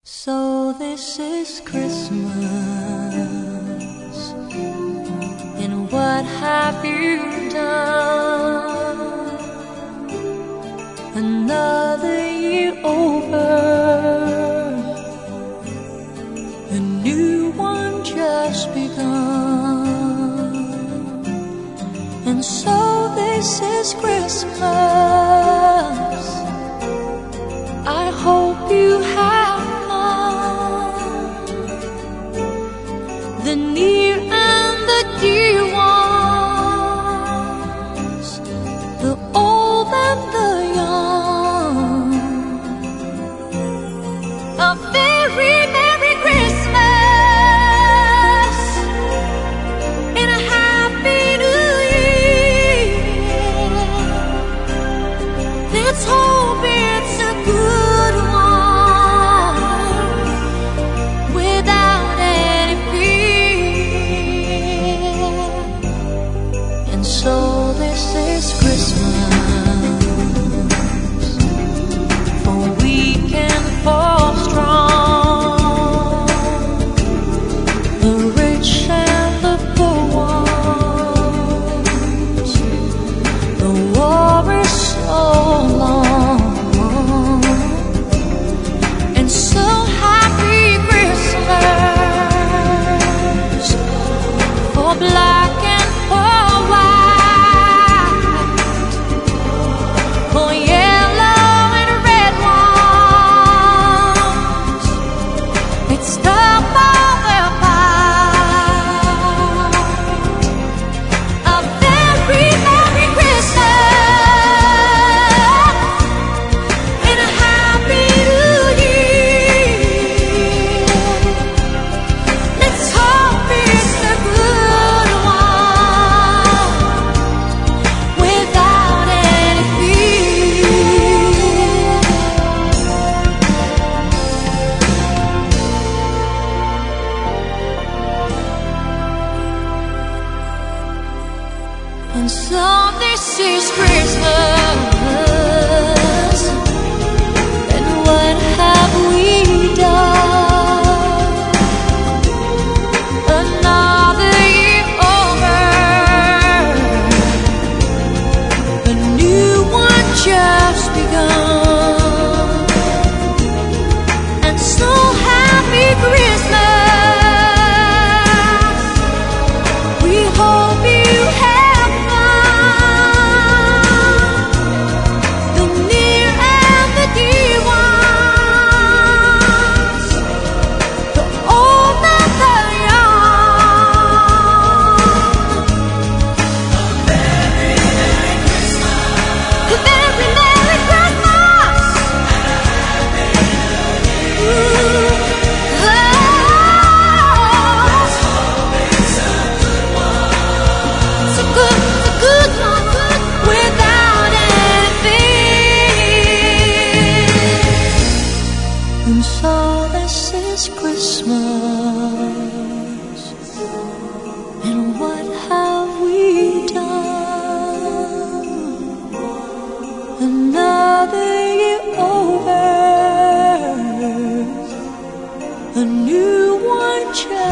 So this is Christmas, and what have you done? Another year over, a new one just begun. And so this is Christmas. I hope you have the near and the dear ones, the old and the young. A very Merry Christmas and a Happy New Year. Let's hope it's a good one without any fear. And so this is Christmas, for weak and for strong, the rich and the poor ones. The war is so long, and so happy Christmas for black and for white, for yellow and red ones. It's time for their fight. A very Merry Christmas and a Happy New Year. Let's hope it's a good one without any fear. And so this is Christmas, and what have we done? Another year over, a new one just begun. And so happy Christmas, we hope you have fun. The near and the dear ones, the old and the young. A very Merry Christmas. Ooh, oh. It's a good one, without anything. And so this is Christmas, and what have we done? Another year over, a new one just